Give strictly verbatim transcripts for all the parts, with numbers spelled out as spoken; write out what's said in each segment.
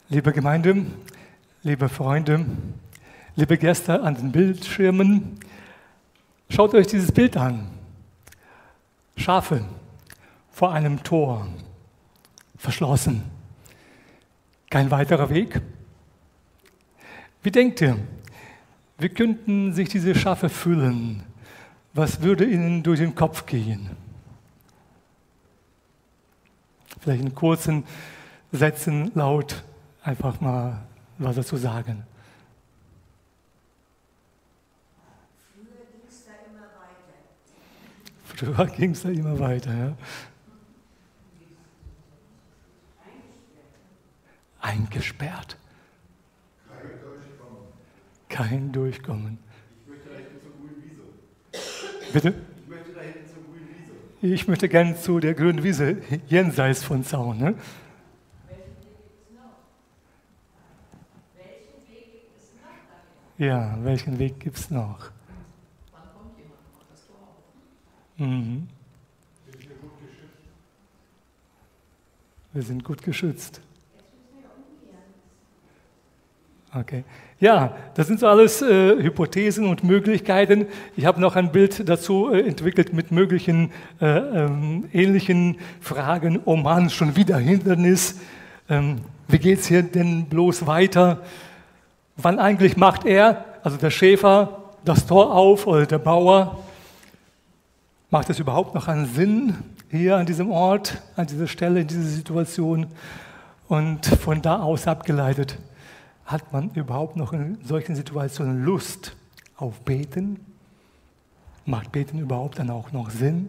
Liebe Gemeinde, liebe Freunde, liebe Gäste an den Bildschirmen, schaut euch dieses Bild an. Schafe vor einem Tor, verschlossen. Kein weiterer Weg. Wie denkt ihr, wie könnten sich diese Schafe fühlen? Was würde ihnen durch den Kopf gehen? Vielleicht in kurzen Sätzen laut einfach mal was dazu sagen. Früher ging es da immer weiter. Früher ging es da immer weiter, ja. Eingesperrt. Kein Durchkommen. Kein Durchkommen. Ich möchte da hinten zur grünen Wiese. Bitte? Ich möchte da hinten zur grünen Wiese. Ich möchte gerne zu der grünen Wiese, jenseits von Zaun. Ne? Ja, welchen Weg gibt es noch? Wann kommt jemand noch das Tor auf? Mhm. Sind wir gut geschützt? Wir sind gut geschützt. Okay. Ja, das sind so alles äh, Hypothesen und Möglichkeiten. Ich habe noch ein Bild dazu äh, entwickelt mit möglichen äh, ähm, ähnlichen Fragen. Oh Mann, schon wieder Hindernis. Ähm, wie geht es hier denn bloß weiter? Wann eigentlich macht er, also der Schäfer, das Tor auf oder der Bauer? Macht es überhaupt noch einen Sinn hier an diesem Ort, an dieser Stelle, in dieser Situation? Und von da aus abgeleitet, hat man überhaupt noch in solchen Situationen Lust auf Beten? Macht Beten überhaupt dann auch noch Sinn?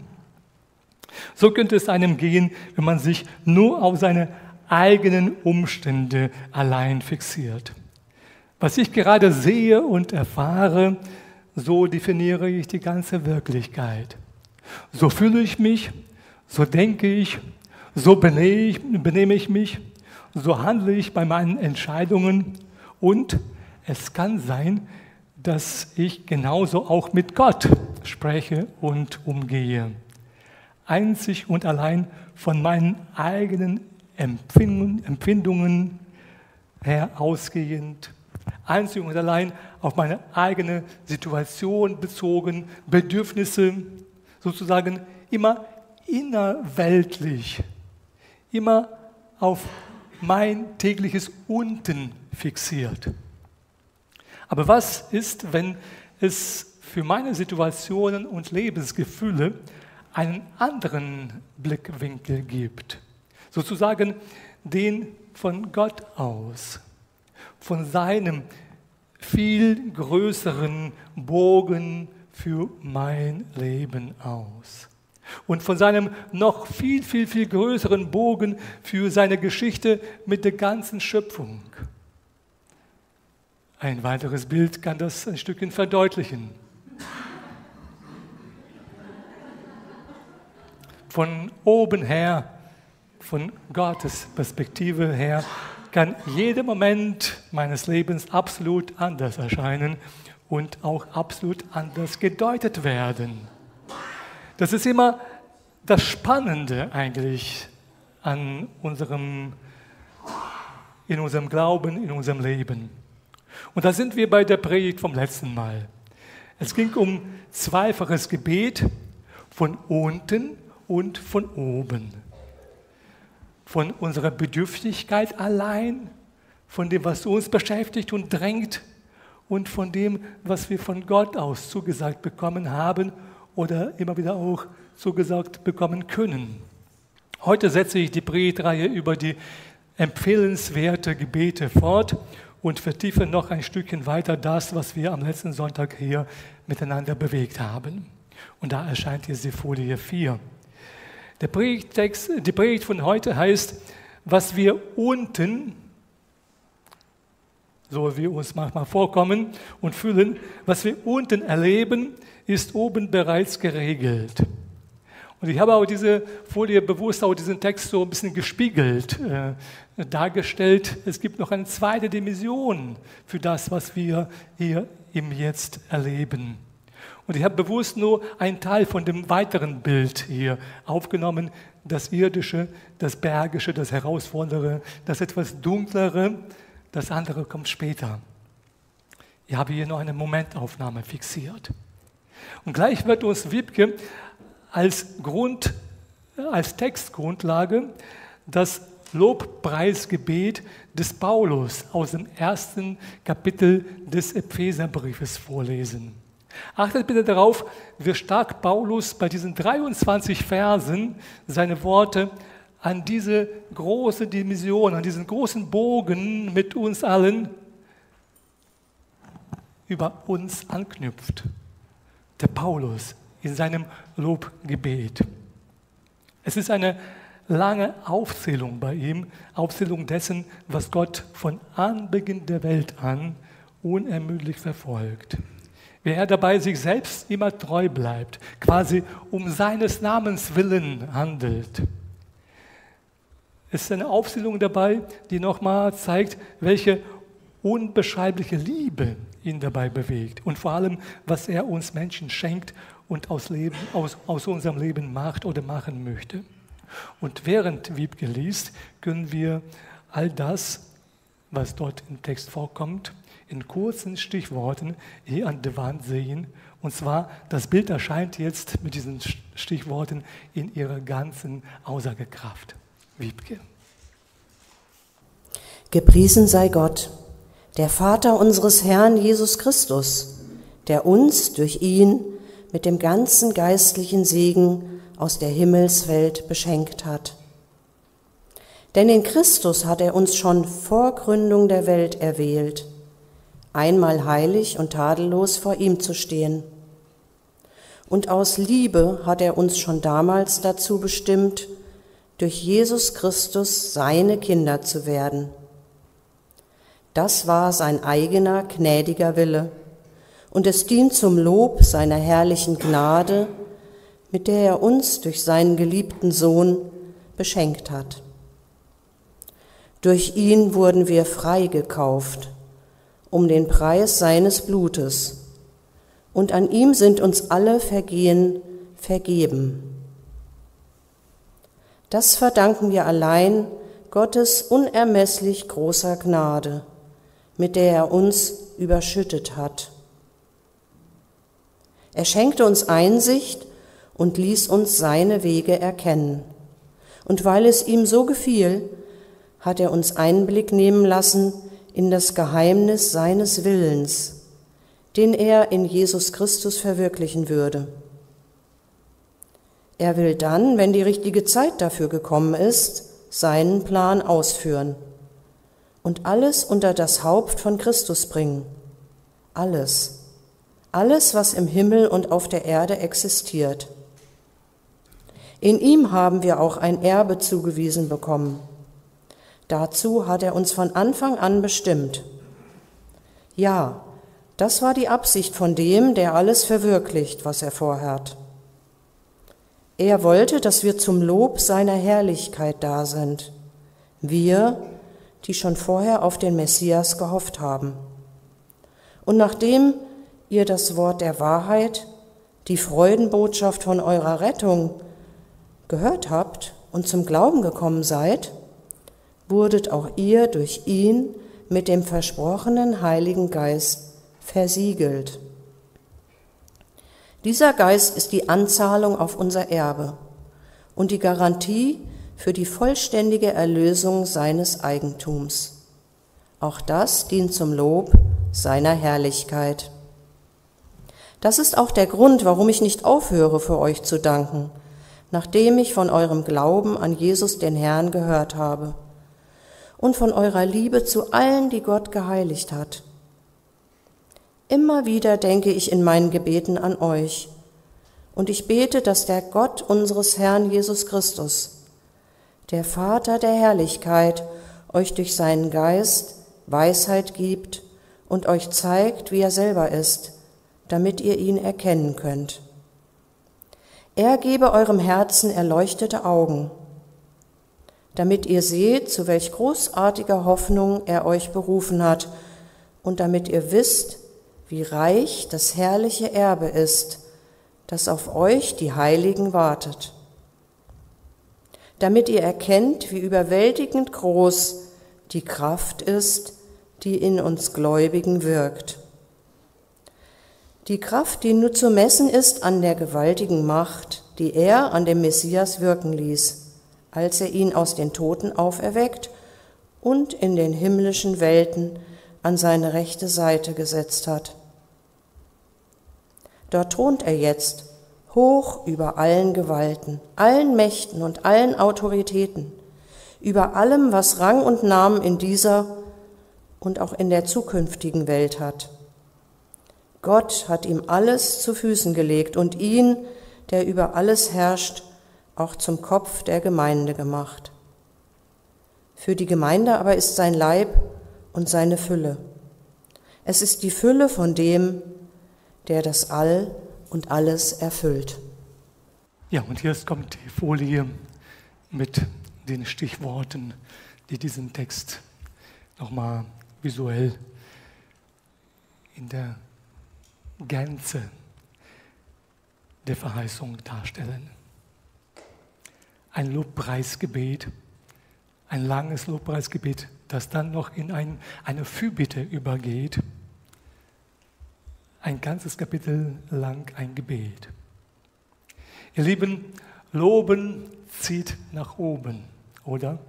So könnte es einem gehen, wenn man sich nur auf seine eigenen Umstände allein fixiert. Was ich gerade sehe und erfahre, so definiere ich die ganze Wirklichkeit. So fühle ich mich, so denke ich, so benehme ich mich, so handle ich bei meinen Entscheidungen und es kann sein, dass ich genauso auch mit Gott spreche und umgehe. Einzig und allein von meinen eigenen Empfindungen her ausgehend, einzig und allein auf meine eigene Situation bezogen, Bedürfnisse sozusagen immer innerweltlich, immer auf mein tägliches Unten fixiert. Aber was ist, wenn es für meine Situationen und Lebensgefühle einen anderen Blickwinkel gibt? Sozusagen den von Gott aus, von seinem viel größeren Bogen für mein Leben aus. Und von seinem noch viel, viel, viel größeren Bogen für seine Geschichte mit der ganzen Schöpfung. Ein weiteres Bild kann das ein Stückchen verdeutlichen. Von oben her, von Gottes Perspektive her, kann jeder Moment meines Lebens absolut anders erscheinen und auch absolut anders gedeutet werden. Das ist immer das Spannende eigentlich an unserem, in unserem Glauben, in unserem Leben. Und da sind wir bei der Predigt vom letzten Mal. Es ging um zweifaches Gebet von unten und von oben. Von unserer Bedürftigkeit allein, von dem, was uns beschäftigt und drängt und von dem, was wir von Gott aus zugesagt bekommen haben oder immer wieder auch zugesagt bekommen können. Heute setze ich die Predigtreihe über die empfehlenswerte Gebete fort und vertiefe noch ein Stückchen weiter das, was wir am letzten Sonntag hier miteinander bewegt haben. Und da erscheint hier die Folie vier. Der Predigtext, die Predigt von heute heißt, was wir unten, so wie uns manchmal vorkommen und fühlen, was wir unten erleben, ist oben bereits geregelt. Und ich habe auch diese Folie bewusst auch diesen Text so ein bisschen gespiegelt äh, dargestellt. Es gibt noch eine zweite Dimension für das, was wir hier im Jetzt erleben. Und ich habe bewusst nur einen Teil von dem weiteren Bild hier aufgenommen, das Irdische, das Bergische, das Herausfordernde, das etwas Dunklere, das andere kommt später. Ich habe hier noch eine Momentaufnahme fixiert. Und gleich wird uns Wiebke als Grund, als Textgrundlage das Lobpreisgebet des Paulus aus dem ersten Kapitel des Epheserbriefes vorlesen. Achtet bitte darauf, wie stark Paulus bei diesen dreiundzwanzig Versen seine Worte an diese große Dimension, an diesen großen Bogen mit uns allen über uns anknüpft. Der Paulus in seinem Lobgebet. Es ist eine lange Aufzählung bei ihm, Aufzählung dessen, was Gott von Anbeginn der Welt an unermüdlich verfolgt. Wie er dabei sich selbst immer treu bleibt, quasi um seines Namens willen handelt. Es ist eine Aufzählung dabei, die nochmal zeigt, welche unbeschreibliche Liebe ihn dabei bewegt und vor allem, was er uns Menschen schenkt und aus, Leben, aus, aus unserem Leben macht oder machen möchte. Und während Wiebke liest, können wir all das, was dort im Text vorkommt, in kurzen Stichworten hier an der Wand sehen. Und zwar, das Bild erscheint jetzt mit diesen Stichworten in ihrer ganzen Aussagekraft. Wiebke. Gepriesen sei Gott, der Vater unseres Herrn Jesus Christus, der uns durch ihn mit dem ganzen geistlichen Segen aus der Himmelswelt beschenkt hat. Denn in Christus hat er uns schon vor Gründung der Welt erwählt, einmal heilig und tadellos vor ihm zu stehen. Und aus Liebe hat er uns schon damals dazu bestimmt, durch Jesus Christus seine Kinder zu werden. Das war sein eigener, gnädiger Wille, und es dient zum Lob seiner herrlichen Gnade, mit der er uns durch seinen geliebten Sohn beschenkt hat. Durch ihn wurden wir freigekauft, um den Preis seines Blutes, und an ihm sind uns alle Vergehen vergeben. Das verdanken wir allein Gottes unermesslich großer Gnade, mit der er uns überschüttet hat. Er schenkte uns Einsicht und ließ uns seine Wege erkennen. Und weil es ihm so gefiel, hat er uns Einblick nehmen lassen in das Geheimnis seines Willens, den er in Jesus Christus verwirklichen würde. Er will dann, wenn die richtige Zeit dafür gekommen ist, seinen Plan ausführen und alles unter das Haupt von Christus bringen. Alles. Alles, was im Himmel und auf der Erde existiert. In ihm haben wir auch ein Erbe zugewiesen bekommen. Dazu hat er uns von Anfang an bestimmt. Ja, das war die Absicht von dem, der alles verwirklicht, was er vorhat. Er wollte, dass wir zum Lob seiner Herrlichkeit da sind. Wir, die schon vorher auf den Messias gehofft haben. Und nachdem ihr das Wort der Wahrheit, die Freudenbotschaft von eurer Rettung, gehört habt und zum Glauben gekommen seid, wurdet auch ihr durch ihn mit dem versprochenen Heiligen Geist versiegelt. Dieser Geist ist die Anzahlung auf unser Erbe und die Garantie für die vollständige Erlösung seines Eigentums. Auch das dient zum Lob seiner Herrlichkeit. Das ist auch der Grund, warum ich nicht aufhöre, für euch zu danken, nachdem ich von eurem Glauben an Jesus den Herrn gehört habe und von eurer Liebe zu allen, die Gott geheiligt hat. Immer wieder denke ich in meinen Gebeten an euch und ich bete, dass der Gott unseres Herrn Jesus Christus, der Vater der Herrlichkeit, euch durch seinen Geist Weisheit gibt und euch zeigt, wie er selber ist, damit ihr ihn erkennen könnt. Er gebe eurem Herzen erleuchtete Augen, damit ihr seht, zu welch großartiger Hoffnung er euch berufen hat und damit ihr wisst, wie reich das herrliche Erbe ist, das auf euch, die Heiligen, wartet. Damit ihr erkennt, wie überwältigend groß die Kraft ist, die in uns Gläubigen wirkt. Die Kraft, die nur zu messen ist an der gewaltigen Macht, die er an dem Messias wirken ließ, als er ihn aus den Toten auferweckt und in den himmlischen Welten an seine rechte Seite gesetzt hat. Dort thront er jetzt, hoch über allen Gewalten, allen Mächten und allen Autoritäten, über allem, was Rang und Namen in dieser und auch in der zukünftigen Welt hat. Gott hat ihm alles zu Füßen gelegt und ihn, der über alles herrscht, auch zum Kopf der Gemeinde gemacht. Für die Gemeinde aber ist sein Leib und seine Fülle. Es ist die Fülle von dem, der das All und alles erfüllt. Ja, und jetzt kommt die Folie mit den Stichworten, die diesen Text nochmal visuell in der Gänze der Verheißung darstellen. Ein Lobpreisgebet, ein langes Lobpreisgebet, das dann noch in ein, eine Fürbitte übergeht. Ein ganzes Kapitel lang ein Gebet. Ihr Lieben, Loben zieht nach oben, oder?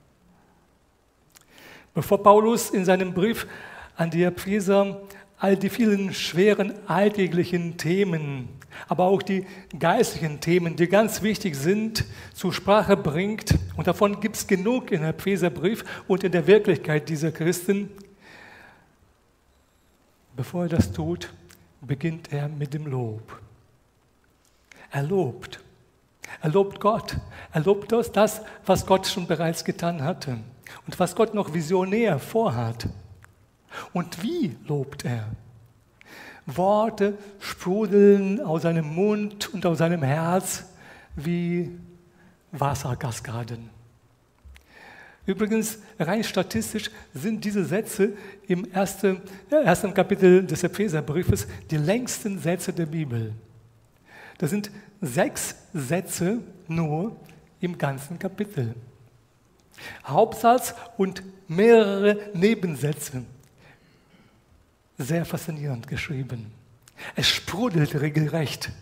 Bevor Paulus in seinem Brief an die Epheser all die vielen schweren alltäglichen Themen, aber auch die geistlichen Themen, die ganz wichtig sind, zur Sprache bringt, und davon gibt es genug im Epheserbrief und in der Wirklichkeit dieser Christen. Bevor er das tut, beginnt er mit dem Lob. Er lobt. Er lobt Gott. Er lobt das, das, was Gott schon bereits getan hatte und was Gott noch visionär vorhat. Und wie lobt er? Worte sprudeln aus seinem Mund und aus seinem Herz wie Wasserkaskaden. Übrigens, rein statistisch sind diese Sätze im ersten, ersten Kapitel des Epheserbriefes die längsten Sätze der Bibel. Das sind sechs Sätze nur im ganzen Kapitel. Hauptsatz und mehrere Nebensätze. Sehr faszinierend geschrieben. Es sprudelt regelrecht.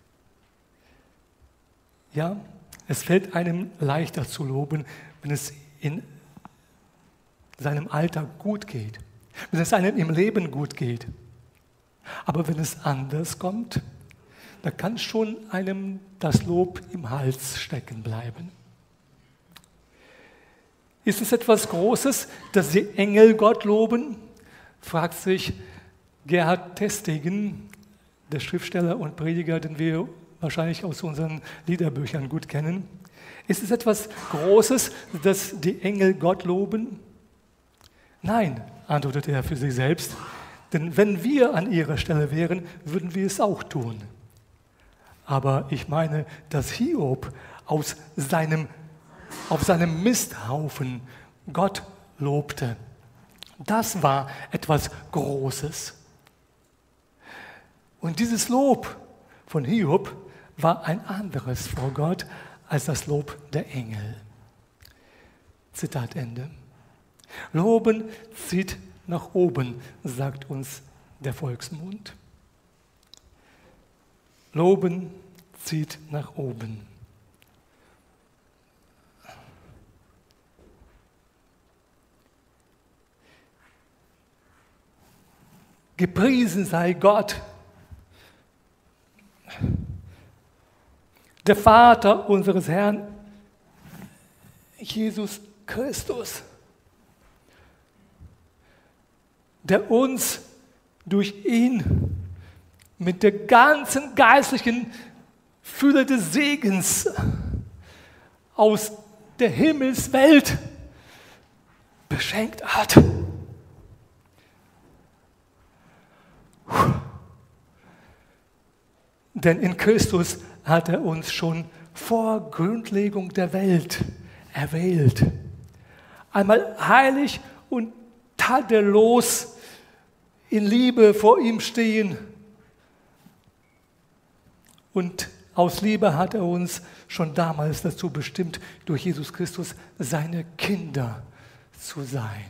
Ja, es fällt einem leichter zu loben, wenn es in seinem Alltag gut geht, wenn es einem im Leben gut geht. Aber wenn es anders kommt, da kann schon einem das Lob im Hals stecken bleiben. Ist es etwas Großes, dass die Engel Gott loben? Fragt sich Gerhard Testigen, der Schriftsteller und Prediger, den wir wahrscheinlich aus unseren Liederbüchern gut kennen. Ist es etwas Großes, dass die Engel Gott loben? Nein, antwortete er für sich selbst, denn wenn wir an ihrer Stelle wären, würden wir es auch tun. Aber ich meine, dass Hiob aus seinem, auf seinem Misthaufen Gott lobte. Das war etwas Großes. Und dieses Lob von Hiob war ein anderes vor Gott als das Lob der Engel. Zitat Ende. Loben zieht nach oben, sagt uns der Volksmund. Loben zieht nach oben. Gepriesen sei Gott, der Vater unseres Herrn Jesus Christus, der uns durch ihn mit der ganzen geistlichen Fülle des Segens aus der Himmelswelt beschenkt hat. Denn in Christus hat er uns schon vor Grundlegung der Welt erwählt. Einmal heilig und tadellos in Liebe vor ihm stehen. Und aus Liebe hat er uns schon damals dazu bestimmt, durch Jesus Christus seine Kinder zu sein.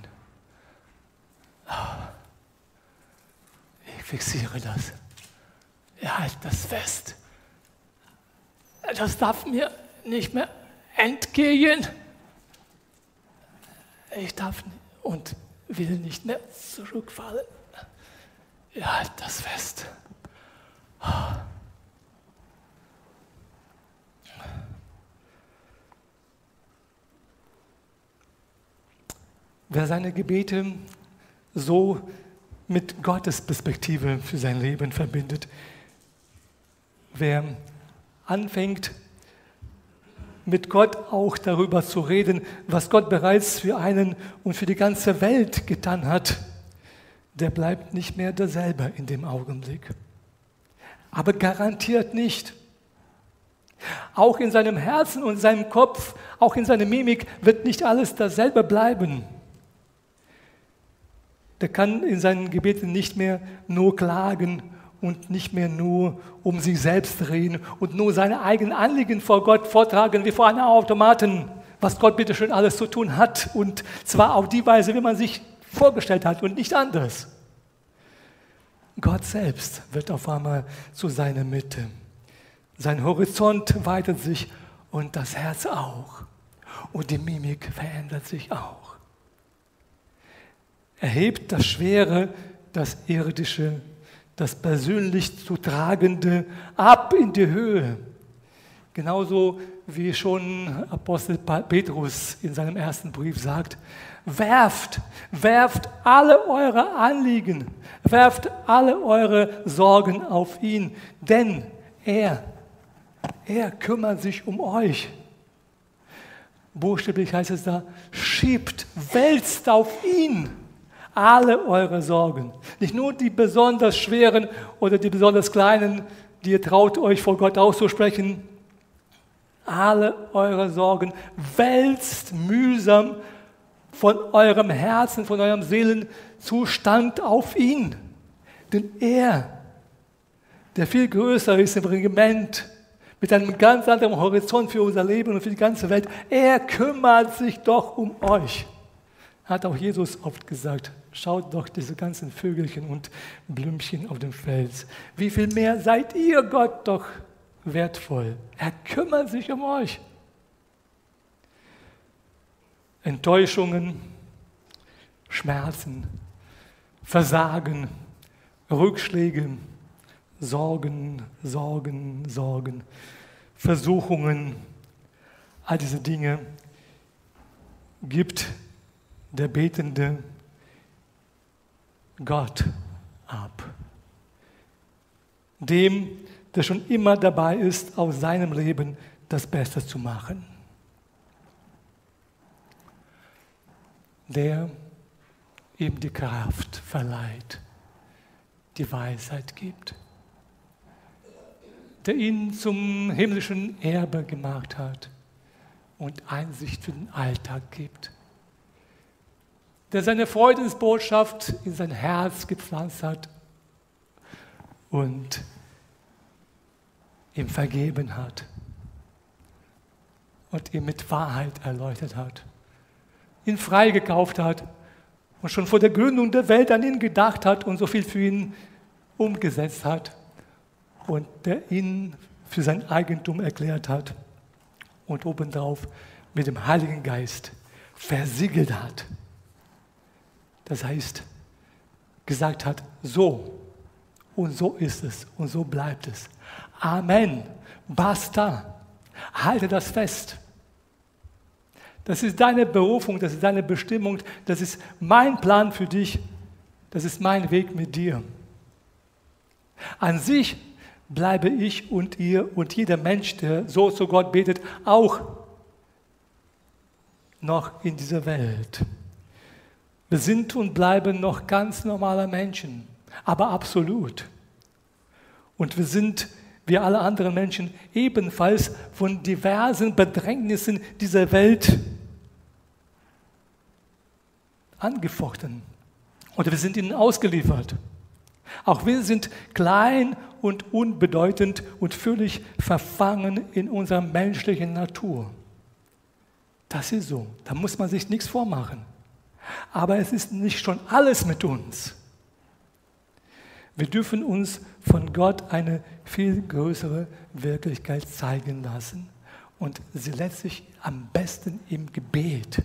Ich fixiere das. Er hält das fest. Das darf mir nicht mehr entgehen. Ich darf und will nicht mehr zurückfallen. Er hält das fest. Wer seine Gebete so mit Gottes Perspektive für sein Leben verbindet, wer anfängt, mit Gott auch darüber zu reden, was Gott bereits für einen und für die ganze Welt getan hat, der bleibt nicht mehr derselbe in dem Augenblick. Aber garantiert nicht. Auch in seinem Herzen und seinem Kopf, auch in seiner Mimik wird nicht alles dasselbe bleiben. Der kann in seinen Gebeten nicht mehr nur klagen und nicht mehr nur um sich selbst reden und nur seine eigenen Anliegen vor Gott vortragen wie vor einem Automaten, was Gott bitte schön alles zu tun hat, und zwar auf die Weise, wie man sich vorgestellt hat und nicht anders. Gott selbst wird auf einmal zu seiner Mitte. Sein Horizont weitet sich und das Herz auch. Und die Mimik verändert sich auch. Er hebt das Schwere, das Irdische, das persönlich zu Tragende ab in die Höhe. Genauso wie schon Apostel Petrus in seinem ersten Brief sagt, werft, werft alle eure Anliegen, werft alle eure Sorgen auf ihn, denn er, er kümmert sich um euch. Buchstäblich heißt es da, schiebt, wälzt auf ihn alle eure Sorgen. Nicht nur die besonders schweren oder die besonders kleinen, die ihr traut euch vor Gott auszusprechen. Alle eure Sorgen wälzt mühsam von eurem Herzen, von eurem Seelenzustand auf ihn. Denn er, der viel größer ist im Regiment, mit einem ganz anderen Horizont für unser Leben und für die ganze Welt, er kümmert sich doch um euch. Hat auch Jesus oft gesagt, schaut doch diese ganzen Vögelchen und Blümchen auf dem Fels. Wie viel mehr seid ihr Gott doch wertvoll. Er kümmert sich um euch. Enttäuschungen, Schmerzen, Versagen, Rückschläge, Sorgen, Sorgen, Sorgen, Versuchungen, all diese Dinge gibt der Betende Gott ab. Dem, der schon immer dabei ist, aus seinem Leben das Beste zu machen. Der ihm die Kraft verleiht, die Weisheit gibt. Der ihn zum himmlischen Erbe gemacht hat und Einsicht für den Alltag gibt. Der seine Freudensbotschaft in sein Herz gepflanzt hat und ihm vergeben hat und ihn mit Wahrheit erleuchtet hat, ihn freigekauft hat und schon vor der Gründung der Welt an ihn gedacht hat und so viel für ihn umgesetzt hat und der ihn für sein Eigentum erklärt hat und obendrauf mit dem Heiligen Geist versiegelt hat. Das heißt, gesagt hat, so und so ist es und so bleibt es. Amen. Basta. Halte das fest. Das ist deine Berufung, das ist deine Bestimmung, das ist mein Plan für dich, das ist mein Weg mit dir. An sich bleibe ich und ihr und jeder Mensch, der so zu Gott betet, auch noch in dieser Welt. Wir sind und bleiben noch ganz normale Menschen, aber absolut. Und wir sind, wie alle anderen Menschen, ebenfalls von diversen Bedrängnissen dieser Welt angefochten. Und wir sind ihnen ausgeliefert. Auch wir sind klein und unbedeutend und völlig verfangen in unserer menschlichen Natur. Das ist so, da muss man sich nichts vormachen. Aber es ist nicht schon alles mit uns. Wir dürfen uns von Gott eine viel größere Wirklichkeit zeigen lassen und sie letztlich am besten im Gebet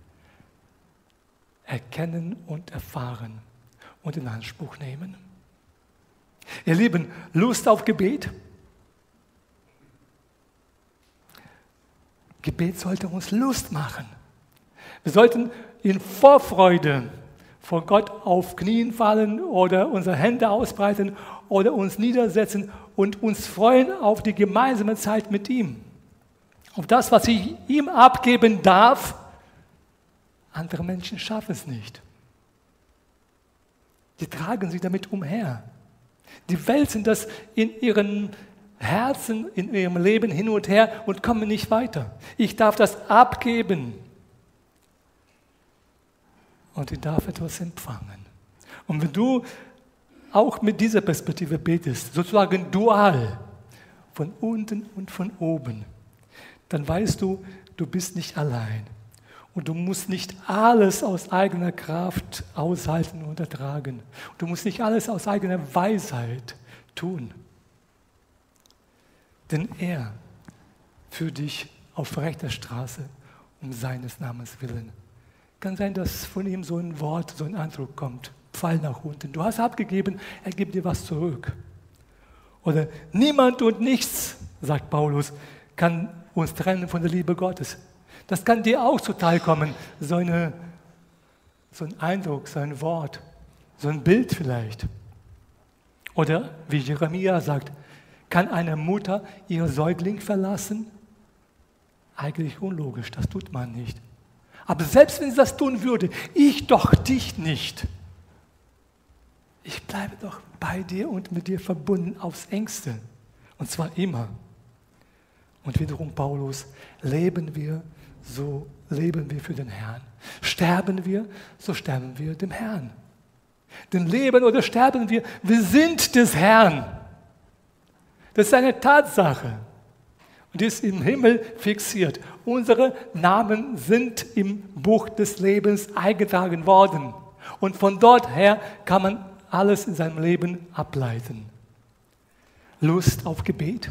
erkennen und erfahren und in Anspruch nehmen. Ihr Lieben, Lust auf Gebet? Gebet sollte uns Lust machen. Wir sollten in Vorfreude vor Gott auf Knien fallen oder unsere Hände ausbreiten oder uns niedersetzen und uns freuen auf die gemeinsame Zeit mit ihm. Auf das, was ich ihm abgeben darf. Andere Menschen schaffen es nicht. Die tragen sich damit umher. Die wälzen das in ihren Herzen, in ihrem Leben hin und her und kommen nicht weiter. Ich darf das abgeben. Und ich darf etwas empfangen. Und wenn du auch mit dieser Perspektive betest, sozusagen dual, von unten und von oben, dann weißt du, du bist nicht allein. Und du musst nicht alles aus eigener Kraft aushalten und ertragen. Du musst nicht alles aus eigener Weisheit tun. Denn er führt dich auf rechter Straße um seines Namens willen. Kann sein, dass von ihm so ein Wort, so ein Eindruck kommt. Pfeil nach unten. Du hast abgegeben, er gibt dir was zurück. Oder niemand und nichts, sagt Paulus, kann uns trennen von der Liebe Gottes. Das kann dir auch zuteil kommen, so, eine, so ein Eindruck, so ein Wort, so ein Bild vielleicht. Oder wie Jeremia sagt, kann eine Mutter ihr Säugling verlassen? Eigentlich unlogisch, das tut man nicht. Aber selbst wenn sie das tun würde, ich doch dich nicht. Ich bleibe doch bei dir und mit dir verbunden aufs Engste. Und zwar immer. Und wiederum Paulus, leben wir, so leben wir für den Herrn. Sterben wir, so sterben wir dem Herrn. Denn leben oder sterben wir, wir sind des Herrn. Das ist eine Tatsache. Und die ist im Himmel fixiert. Unsere Namen sind im Buch des Lebens eingetragen worden. Und von dort her kann man alles in seinem Leben ableiten. Lust auf Gebet.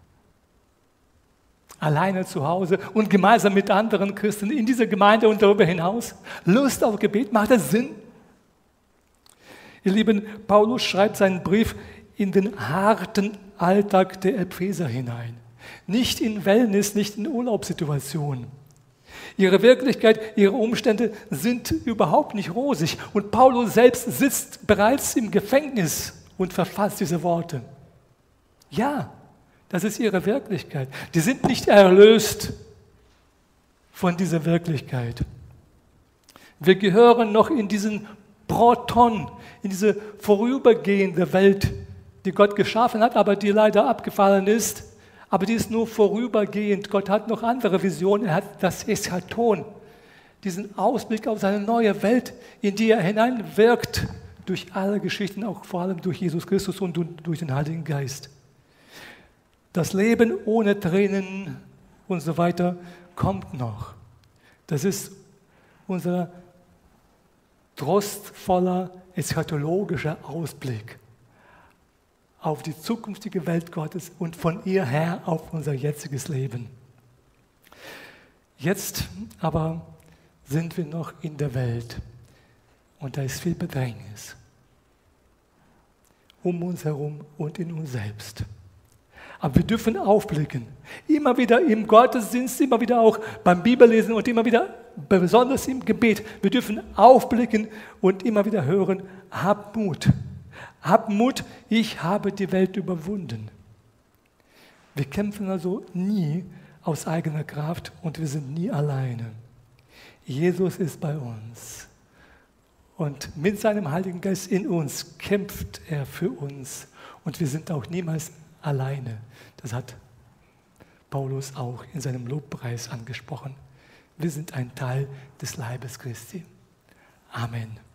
Alleine zu Hause und gemeinsam mit anderen Christen in dieser Gemeinde und darüber hinaus. Lust auf Gebet, macht das Sinn? Ihr Lieben, Paulus schreibt seinen Brief in den harten Alltag der Epheser hinein. Nicht in Wellness, nicht in Urlaubssituationen. Ihre Wirklichkeit, ihre Umstände sind überhaupt nicht rosig. Und Paulus selbst sitzt bereits im Gefängnis und verfasst diese Worte. Ja, das ist ihre Wirklichkeit. Die sind nicht erlöst von dieser Wirklichkeit. Wir gehören noch in diesen Proton, in diese vorübergehende Welt, die Gott geschaffen hat, aber die leider abgefallen ist. Aber die ist nur vorübergehend. Gott hat noch andere Visionen. Er hat das Eschaton, diesen Ausblick auf seine neue Welt, in die er hineinwirkt, durch alle Geschichten, auch vor allem durch Jesus Christus und durch den Heiligen Geist. Das Leben ohne Tränen und so weiter kommt noch. Das ist unser trostvoller, eschatologischer Ausblick auf die zukünftige Welt Gottes und von ihr her auf unser jetziges Leben. Jetzt aber sind wir noch in der Welt und da ist viel Bedrängnis um uns herum und in uns selbst. Aber wir dürfen aufblicken, immer wieder im Gottesdienst, immer wieder auch beim Bibellesen und immer wieder, besonders im Gebet. Wir dürfen aufblicken und immer wieder hören, hab Mut. Hab Mut, ich habe die Welt überwunden. Wir kämpfen also nie aus eigener Kraft und wir sind nie alleine. Jesus ist bei uns. Und mit seinem Heiligen Geist in uns kämpft er für uns. Und wir sind auch niemals alleine. Das hat Paulus auch in seinem Lobpreis angesprochen. Wir sind ein Teil des Leibes Christi. Amen.